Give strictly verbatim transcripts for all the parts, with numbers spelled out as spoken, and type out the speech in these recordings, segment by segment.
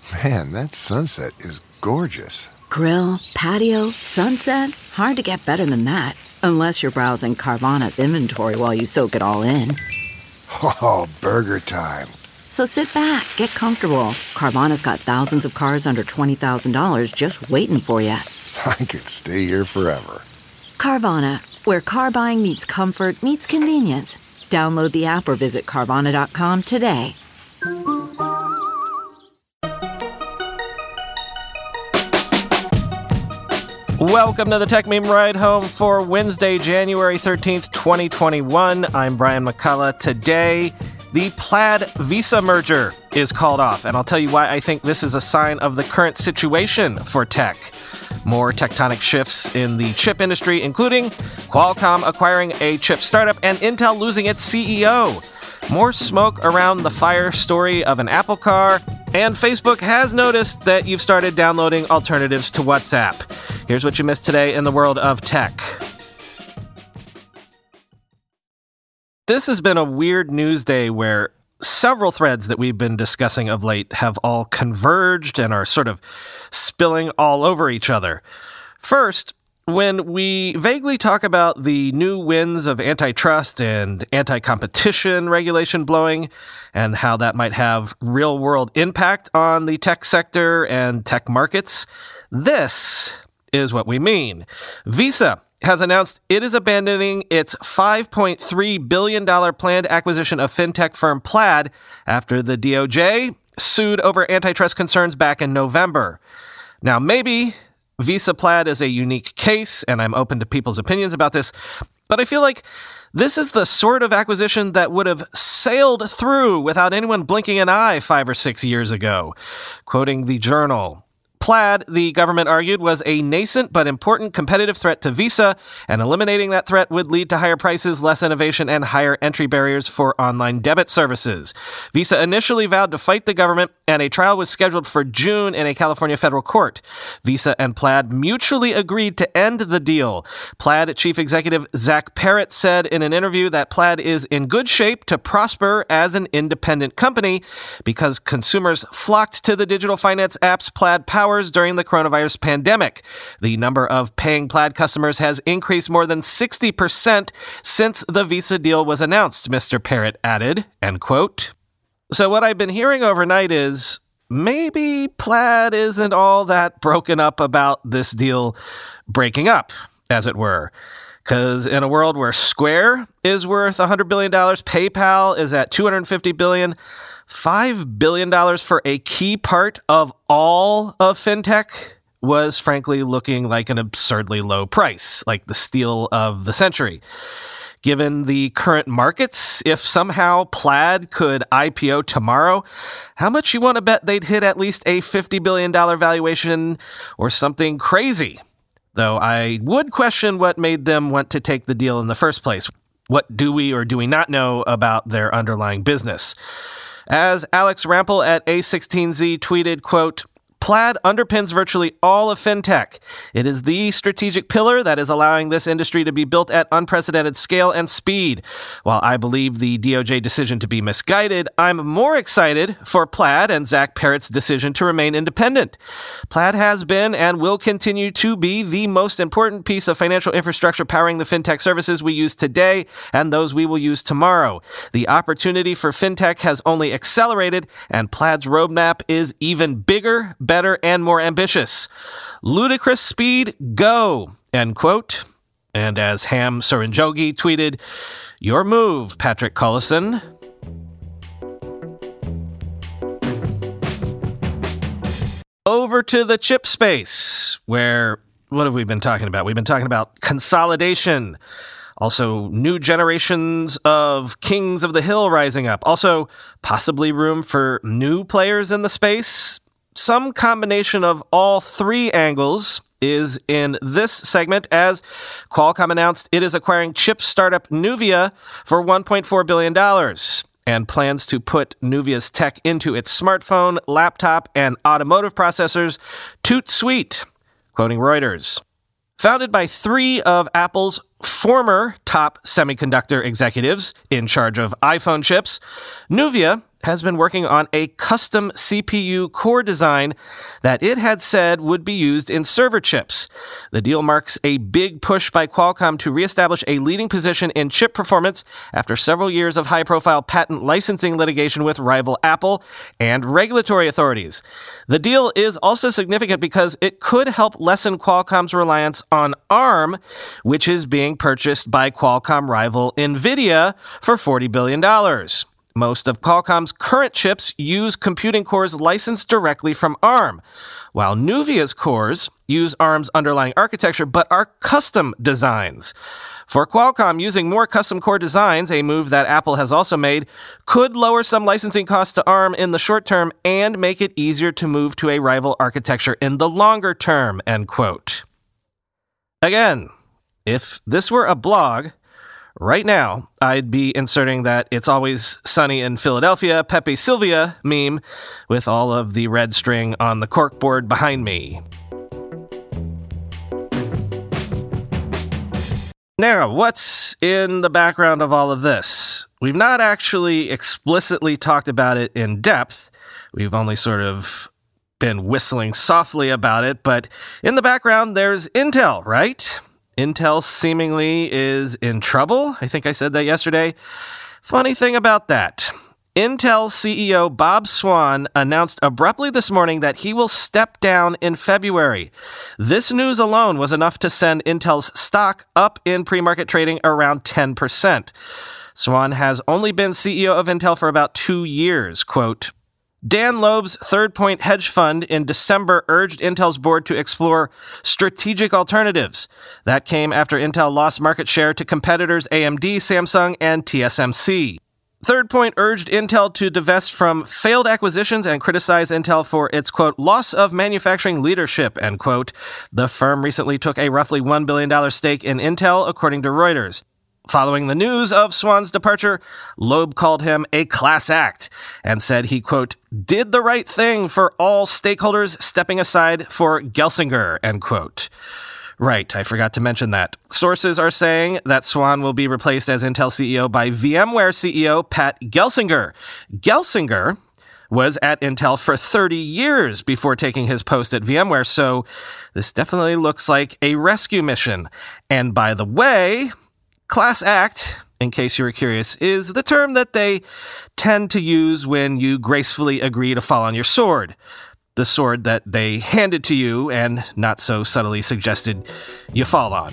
Man, that sunset is gorgeous. Grill, patio, sunset. Hard to get better than that. Unless you're browsing Carvana's inventory while you soak it all in. Oh, burger time. So sit back, get comfortable. Carvana's got thousands of cars under twenty thousand dollars just waiting for you. I could stay here forever. Carvana, where car buying meets comfort, meets convenience. Download the app or visit Carvana dot com today. Welcome to the Tech Meme Ride Home for Wednesday, January thirteenth, twenty twenty-one. I'm Brian McCullough. Today, the Plaid Visa merger is called off, and I'll tell you why I think this is a sign of the current situation for tech. More tectonic shifts in the chip industry, including Qualcomm acquiring a chip startup and Intel losing its C E O. More smoke around the fire story of an Apple car, and Facebook has noticed that you've started downloading alternatives to WhatsApp. Here's what you missed today in the world of tech. This has been a weird news day where several threads that we've been discussing of late have all converged and are sort of spilling all over each other. First, when we vaguely talk about the new winds of antitrust and anti-competition regulation blowing and how that might have real-world impact on the tech sector and tech markets, this is what we mean. Visa has announced it is abandoning its five point three billion dollars planned acquisition of fintech firm Plaid after the D O J sued over antitrust concerns back in November. Now, maybe Visa Plaid is a unique case, and I'm open to people's opinions about this, but I feel like this is the sort of acquisition that would have sailed through without anyone blinking an eye five or six years ago. Quoting the Journal, Plaid, the government argued, was a nascent but important competitive threat to Visa, and eliminating that threat would lead to higher prices, less innovation, and higher entry barriers for online debit services. Visa initially vowed to fight the government, and a trial was scheduled for June in a California federal court. Visa and Plaid mutually agreed to end the deal. Plaid chief executive Zach Parrott said in an interview that Plaid is in good shape to prosper as an independent company because consumers flocked to the digital finance apps Plaid powered during the coronavirus pandemic. The number of paying Plaid customers has increased more than sixty percent since the Visa deal was announced, Mister Parrott added, end quote. So what I've been hearing overnight is maybe Plaid isn't all that broken up about this deal breaking up, as it were. Because in a world where Square is worth one hundred billion dollars, PayPal is at two hundred fifty billion dollars, five billion dollars for a key part of all of fintech was frankly looking like an absurdly low price, like the steal of the century. Given the current markets, if somehow Plaid could I P O tomorrow, how much you want to bet they'd hit at least a fifty billion dollars valuation or something crazy? Though I would question what made them want to take the deal in the first place. What do we or do we not know about their underlying business? As Alex Rampel at A sixteen Z tweeted, quote, Plaid underpins virtually all of fintech. It is the strategic pillar that is allowing this industry to be built at unprecedented scale and speed. While I believe the D O J decision to be misguided, I'm more excited for Plaid and Zach Parrott's decision to remain independent. Plaid has been and will continue to be the most important piece of financial infrastructure powering the fintech services we use today and those we will use tomorrow. The opportunity for fintech has only accelerated, and Plaid's roadmap is even bigger, better, and more ambitious. Ludicrous speed, go, end quote. And as Ham Suranjogi tweeted, your move, Patrick Collison. Over to the chip space, where, what have we been talking about? We've been talking about consolidation. Also, new generations of kings of the hill rising up. Also, possibly room for new players in the space. Some combination of all three angles is in this segment as Qualcomm announced it is acquiring chip startup Nuvia for one point four billion dollars and plans to put Nuvia's tech into its smartphone, laptop, and automotive processors toot sweet, quoting Reuters. Founded by three of Apple's former top semiconductor executives in charge of iPhone chips, Nuvia has been working on a custom C P U core design that it had said would be used in server chips. The deal marks a big push by Qualcomm to reestablish a leading position in chip performance after several years of high-profile patent licensing litigation with rival Apple and regulatory authorities. The deal is also significant because it could help lessen Qualcomm's reliance on ARM, which is being purchased by Qualcomm rival NVIDIA for forty billion dollars. Most of Qualcomm's current chips use computing cores licensed directly from ARM, while Nuvia's cores use ARM's underlying architecture but are custom designs. For Qualcomm, using more custom core designs, a move that Apple has also made, could lower some licensing costs to ARM in the short term and make it easier to move to a rival architecture in the longer term, end quote. Again, if this were a blog, right now, I'd be inserting that It's Always Sunny in Philadelphia Pepe Sylvia meme with all of the red string on the corkboard behind me. Now, what's in the background of all of this? We've not actually explicitly talked about it in depth. We've only sort of been whistling softly about it, but in the background, there's Intel, right? Intel seemingly is in trouble. I think I said that yesterday. Funny thing about that, Intel C E O Bob Swan announced abruptly this morning that he will step down in February. This news alone was enough to send Intel's stock up in pre-market trading around ten percent. Swan has only been C E O of Intel for about two years. Quote, Dan Loeb's Third Point hedge fund in December urged Intel's board to explore strategic alternatives. That came after Intel lost market share to competitors A M D, Samsung, and T S M C. Third Point urged Intel to divest from failed acquisitions and criticize Intel for its, quote, loss of manufacturing leadership, end quote. The firm recently took a roughly one billion dollars stake in Intel, according to Reuters. Following the news of Swan's departure, Loeb called him a class act and said he, quote, did the right thing for all stakeholders, stepping aside for Gelsinger, end quote. Right, I forgot to mention that. Sources are saying that Swan will be replaced as Intel C E O by VMware C E O Pat Gelsinger. Gelsinger was at Intel for thirty years before taking his post at VMware, so this definitely looks like a rescue mission. And by the way, class act, in case you were curious, is the term that they tend to use when you gracefully agree to fall on your sword. The sword that they handed to you and not so subtly suggested you fall on.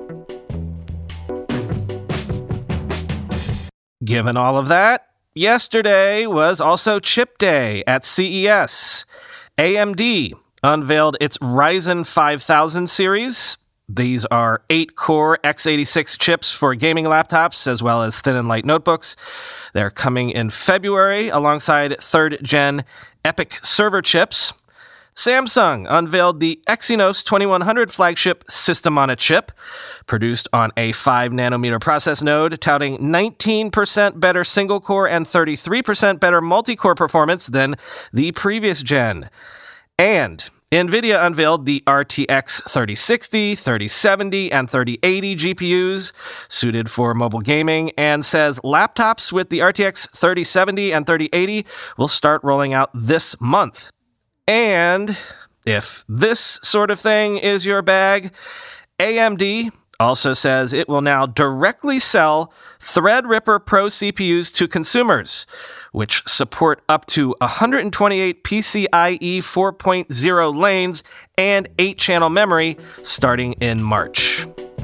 Given all of that, yesterday was also Chip Day at C E S. A M D unveiled its Ryzen five thousand series. These are eight-core x eighty-six chips for gaming laptops, as well as thin and light notebooks. They're coming in February alongside third-gen EPYC server chips. Samsung unveiled the Exynos twenty-one hundred flagship system-on-a-chip, produced on a five nanometer process node, touting nineteen percent better single-core and thirty-three percent better multi-core performance than the previous gen. And NVIDIA unveiled the R T X thirty sixty, thirty seventy, and thirty eighty G P Us suited for mobile gaming and says laptops with the R T X thirty seventy and thirty eighty will start rolling out this month. And if this sort of thing is your bag, A M D also says it will now directly sell Threadripper Pro C P Us to consumers, which support up to one hundred twenty-eight PCIe four point oh lanes and eight channel memory starting in March.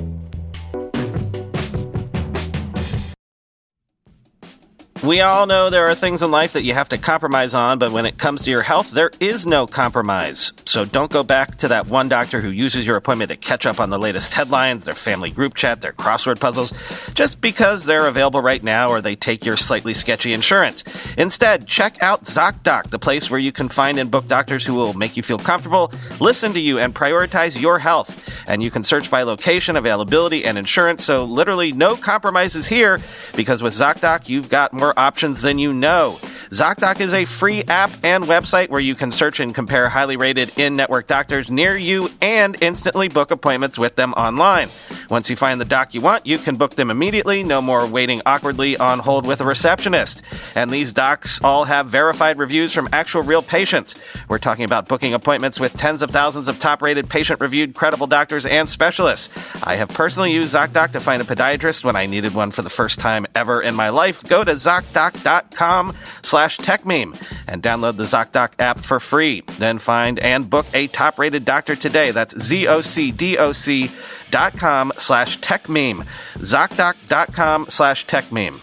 We all know there are things in life that you have to compromise on, but when it comes to your health, there is no compromise. So don't go back to that one doctor who uses your appointment to catch up on the latest headlines, their family group chat, their crossword puzzles, just because they're available right now or they take your slightly sketchy insurance. Instead, check out ZocDoc, the place where you can find and book doctors who will make you feel comfortable, listen to you, and prioritize your health. And you can search by location, availability, and insurance, so literally no compromises here, because with ZocDoc, you've got more options than you know. ZocDoc is a free app and website where you can search and compare highly rated in-network doctors near you and instantly book appointments with them online. Once you find the doc you want, you can book them immediately. No more waiting awkwardly on hold with a receptionist. And these docs all have verified reviews from actual real patients. We're talking about booking appointments with tens of thousands of top-rated, patient-reviewed, credible doctors and specialists. I have personally used ZocDoc to find a podiatrist when I needed one for the first time ever in my life. Go to ZocDoc.com slash TechMeme and download the ZocDoc app for free. Then find and book a top-rated doctor today. That's Z-O-C-D-O-C dot com slash TechMeme. ZocDoc.com slash TechMeme.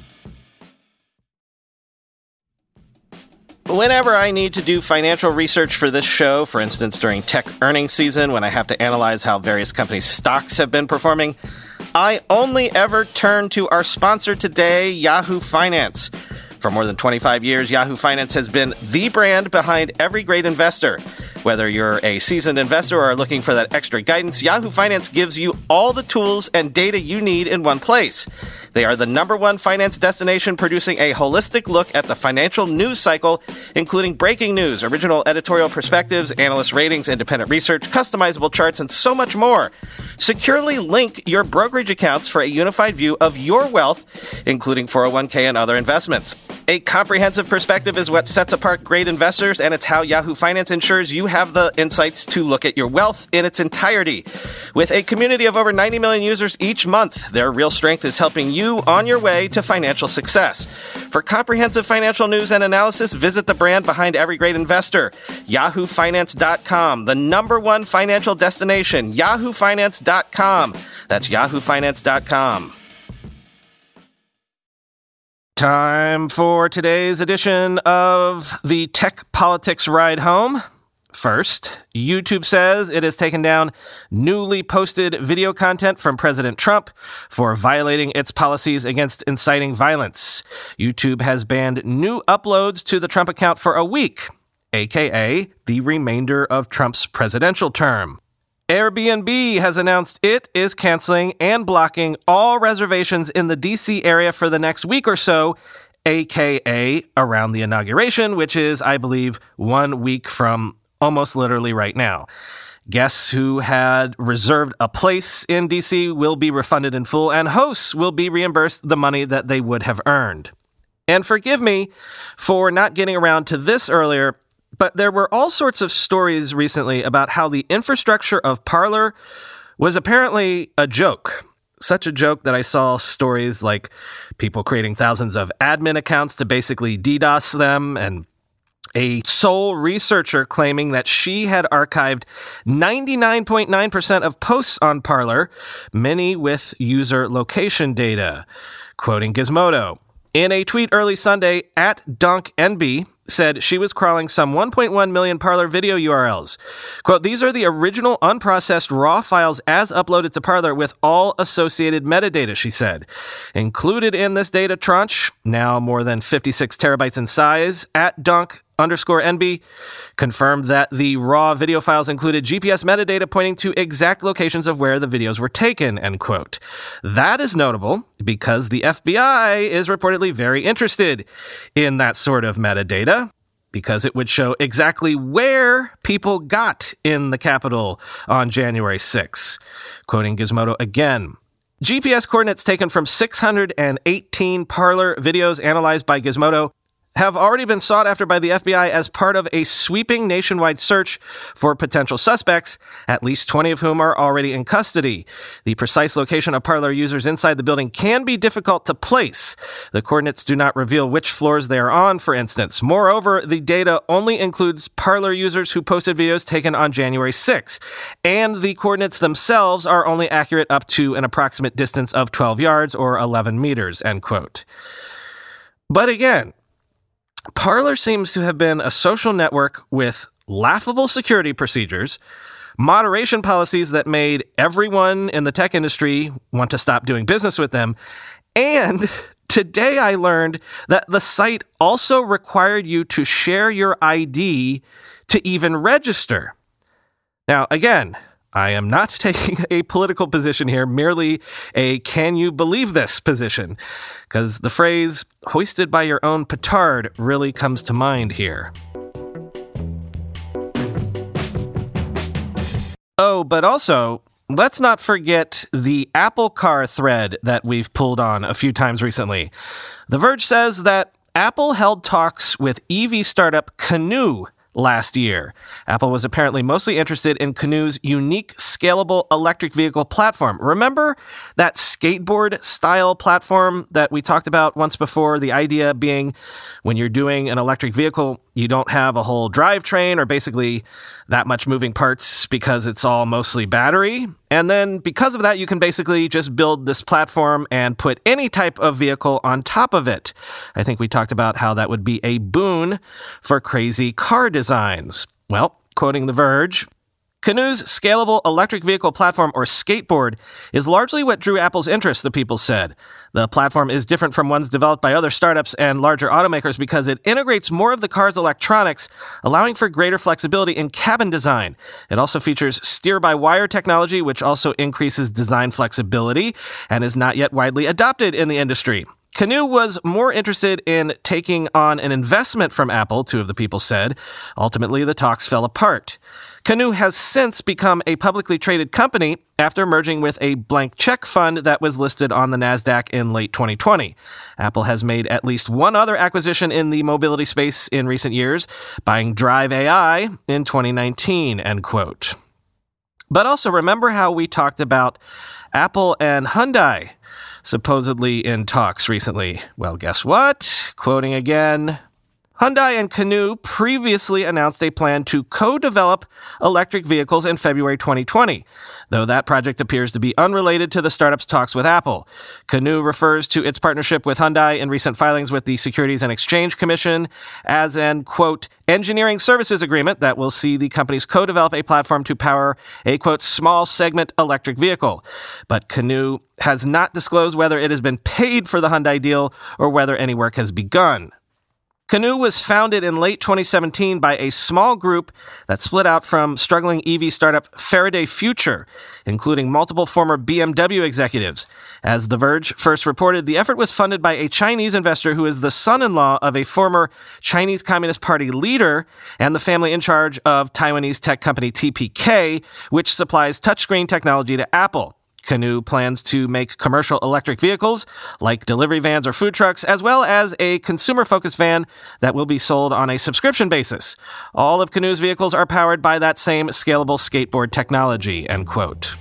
Whenever I need to do financial research for this show, for instance during tech earnings season when I have to analyze how various companies' stocks have been performing, I only ever turn to our sponsor today, Yahoo Finance. For more than twenty-five years, Yahoo Finance has been the brand behind every great investor. Whether you're a seasoned investor or are looking for that extra guidance, Yahoo Finance gives you all the tools and data you need in one place. They are the number one finance destination producing a holistic look at the financial news cycle, including breaking news, original editorial perspectives, analyst ratings, independent research, customizable charts, and so much more. Securely link your brokerage accounts for a unified view of your wealth, including four oh one k and other investments. A comprehensive perspective is what sets apart great investors, and it's how Yahoo Finance ensures you have the insights to look at your wealth in its entirety. With a community of over ninety million users each month, their real strength is helping you on your way to financial success. For comprehensive financial news and analysis, visit the brand behind every great investor, yahoo finance dot com, the number one financial destination, yahoo finance dot com. That's yahoo finance dot com. Time for today's edition of the Tech Politics Ride Home. First, YouTube says it has taken down newly posted video content from President Trump for violating its policies against inciting violence. YouTube has banned new uploads to the Trump account for a week, aka the remainder of Trump's presidential term. Airbnb has announced it is canceling and blocking all reservations in the D C area for the next week or so, aka around the inauguration, which is, I believe, one week from almost literally right now. Guests who had reserved a place in D C will be refunded in full, and hosts will be reimbursed the money that they would have earned. And forgive me for not getting around to this earlier, but there were all sorts of stories recently about how the infrastructure of Parler was apparently a joke. Such a joke that I saw stories like people creating thousands of admin accounts to basically DDoS them, and a sole researcher claiming that she had archived ninety-nine point nine percent of posts on Parler, many with user location data. Quoting Gizmodo, in a tweet early Sunday, at DonkNB said she was crawling some one point one million Parler video U R Ls. Quote, these are the original unprocessed raw files as uploaded to Parler with all associated metadata, she said. Included in this data tranche, now more than fifty-six terabytes in size, at Donk underscore NB, confirmed that the raw video files included G P S metadata pointing to exact locations of where the videos were taken, end quote. That is notable because the F B I is reportedly very interested in that sort of metadata, because it would show exactly where people got in the Capitol on January sixth. Quoting Gizmodo again, G P S coordinates taken from six hundred eighteen Parler videos analyzed by Gizmodo have already been sought after by the F B I as part of a sweeping nationwide search for potential suspects, at least twenty of whom are already in custody. The precise location of Parler users inside the building can be difficult to place. The coordinates do not reveal which floors they are on, for instance. Moreover, the data only includes Parler users who posted videos taken on January sixth, and the coordinates themselves are only accurate up to an approximate distance of twelve yards or eleven meters, end quote. But again, Parler seems to have been a social network with laughable security procedures, moderation policies that made everyone in the tech industry want to stop doing business with them, and today I learned that the site also required you to share your I D to even register. Now, again, I am not taking a political position here, merely a can you believe this position, because the phrase hoisted by your own petard really comes to mind here. Oh, but also, let's not forget the Apple Car thread that we've pulled on a few times recently. The Verge says that Apple held talks with E V startup Canoo last year. Apple was apparently mostly interested in Canoo's unique scalable electric vehicle platform. Remember that skateboard-style platform that we talked about once before? The idea being when you're doing an electric vehicle, you don't have a whole drivetrain or basically that much moving parts because it's all mostly battery. And then because of that, you can basically just build this platform and put any type of vehicle on top of it. I think we talked about how that would be a boon for crazy car designs. Well, quoting The Verge, Canoo's scalable electric vehicle platform, or skateboard, is largely what drew Apple's interest, the people said. The platform is different from ones developed by other startups and larger automakers because it integrates more of the car's electronics, allowing for greater flexibility in cabin design. It also features steer-by-wire technology, which also increases design flexibility and is not yet widely adopted in the industry. Canoo was more interested in taking on an investment from Apple, two of the people said. Ultimately, the talks fell apart. Canoo has since become a publicly traded company after merging with a blank check fund that was listed on the NASDAQ in late twenty twenty. Apple has made at least one other acquisition in the mobility space in recent years, buying Drive A I in twenty nineteen, end quote. But also remember how we talked about Apple and Hyundai supposedly in talks recently? Well, guess what? Quoting again, Hyundai and Canoo previously announced a plan to co-develop electric vehicles in February twenty twenty, though that project appears to be unrelated to the startup's talks with Apple. Canoo refers to its partnership with Hyundai in recent filings with the Securities and Exchange Commission as an, quote, engineering services agreement that will see the companies co-develop a platform to power a, quote, small segment electric vehicle. But Canoo has not disclosed whether it has been paid for the Hyundai deal or whether any work has begun. Canoo was founded in late twenty seventeen by a small group that split out from struggling E V startup Faraday Future, including multiple former B M W executives. As The Verge first reported, the effort was funded by a Chinese investor who is the son-in-law of a former Chinese Communist Party leader and the family in charge of Taiwanese tech company T P K, which supplies touchscreen technology to Apple. Canoo plans to make commercial electric vehicles like delivery vans or food trucks, as well as a consumer-focused van that will be sold on a subscription basis. All of Canoo's vehicles are powered by that same scalable skateboard technology, end quote.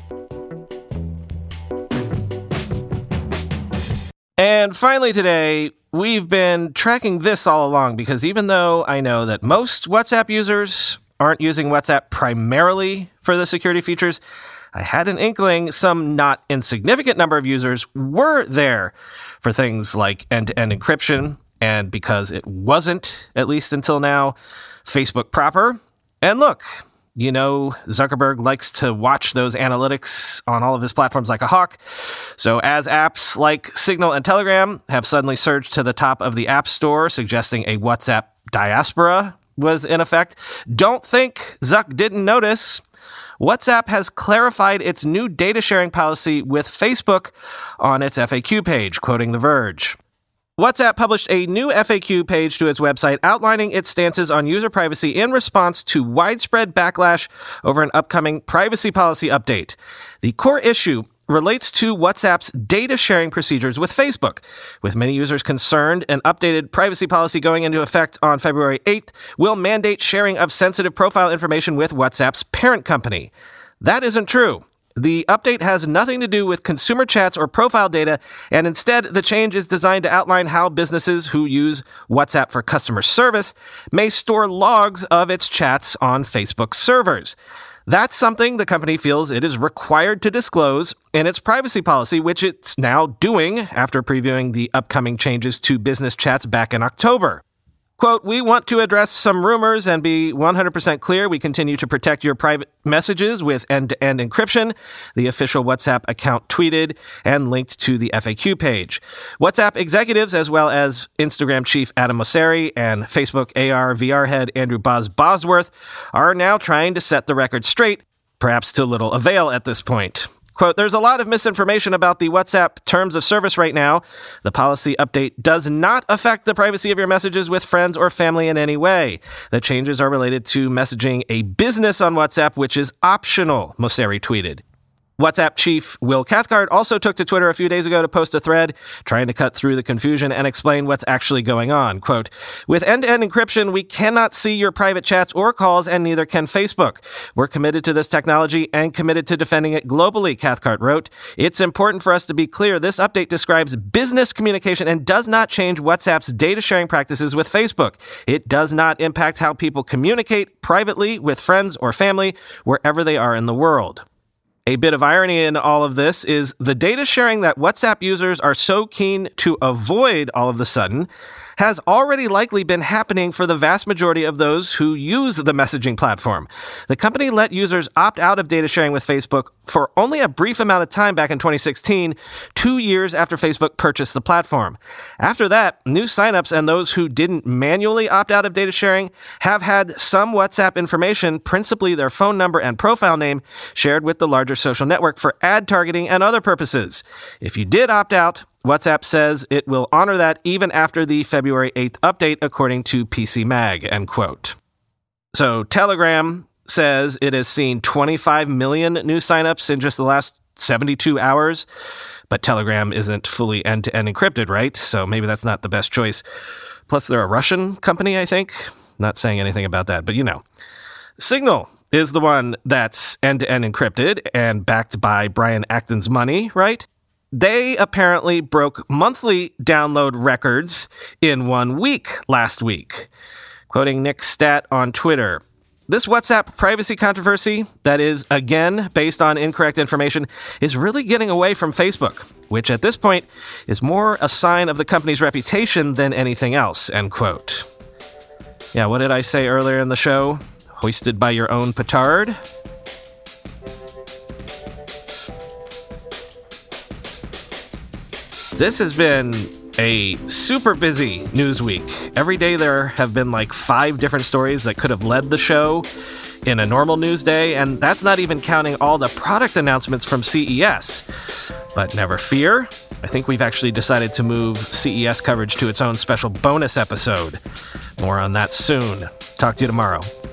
And finally today, we've been tracking this all along because even though I know that most WhatsApp users aren't using WhatsApp primarily for the security features, I had an inkling some not insignificant number of users were there for things like end-to-end encryption, and because it wasn't, at least until now, Facebook proper. And look, you know, Zuckerberg likes to watch those analytics on all of his platforms like a hawk. So as apps like Signal and Telegram have suddenly surged to the top of the App Store, suggesting a WhatsApp diaspora was in effect, don't think Zuck didn't notice. WhatsApp has clarified its new data sharing policy with Facebook on its F A Q page, quoting The Verge. WhatsApp published a new F A Q page to its website outlining its stances on user privacy in response to widespread backlash over an upcoming privacy policy update. The core issue relates to WhatsApp's data sharing procedures with Facebook. With many users concerned, an updated privacy policy going into effect on February eighth will mandate sharing of sensitive profile information with WhatsApp's parent company. That isn't true. The update has nothing to do with consumer chats or profile data, and instead, the change is designed to outline how businesses who use WhatsApp for customer service may store logs of its chats on Facebook servers. That's something the company feels it is required to disclose in its privacy policy, which it's now doing after previewing the upcoming changes to business chats back in October. Quote, we want to address some rumors and be one hundred percent clear we continue to protect your private messages with end-to-end encryption, the official WhatsApp account tweeted and linked to the F A Q page. WhatsApp executives, as well as Instagram chief Adam Mosseri and Facebook A R V R head Andrew Boz Bosworth, are now trying to set the record straight, perhaps to little avail at this point. Quote, there's a lot of misinformation about the WhatsApp terms of service right now. The policy update does not affect the privacy of your messages with friends or family in any way. The changes are related to messaging a business on WhatsApp, which is optional, Mosseri tweeted. WhatsApp chief Will Cathcart also took to Twitter a few days ago to post a thread trying to cut through the confusion and explain what's actually going on. Quote, with end-to-end encryption, we cannot see your private chats or calls, and neither can Facebook. We're committed to this technology and committed to defending it globally, Cathcart wrote. It's important for us to be clear. This update describes business communication and does not change WhatsApp's data sharing practices with Facebook. It does not impact how people communicate privately with friends or family wherever they are in the world. A bit of irony in all of this is the data sharing that WhatsApp users are so keen to avoid all of the sudden has already likely been happening for the vast majority of those who use the messaging platform. The company let users opt out of data sharing with Facebook for only a brief amount of time back in twenty sixteen, two years after Facebook purchased the platform. After that, new signups and those who didn't manually opt out of data sharing have had some WhatsApp information, principally their phone number and profile name, shared with the larger social network for ad targeting and other purposes. If you did opt out, WhatsApp says it will honor that even after the February eighth update, according to P C Mag, end quote. So Telegram says it has seen twenty-five million new signups in just the last seventy-two hours, but Telegram isn't fully end-to-end encrypted, right? So maybe that's not the best choice. Plus, they're a Russian company, I think. Not saying anything about that, but you know. Signal is the one that's end-to-end encrypted and backed by Brian Acton's money, right? They apparently broke monthly download records in one week last week. Quoting Nick Stat on Twitter, this WhatsApp privacy controversy that is, again, based on incorrect information is really getting away from Facebook, which at this point is more a sign of the company's reputation than anything else, end quote. Yeah, what did I say earlier in the show? Hoisted by your own petard? This has been a super busy news week. Every day there have been like five different stories that could have led the show in a normal news day, and that's not even counting all the product announcements from C E S. But never fear, I think we've actually decided to move C E S coverage to its own special bonus episode. More on that soon. Talk to you tomorrow.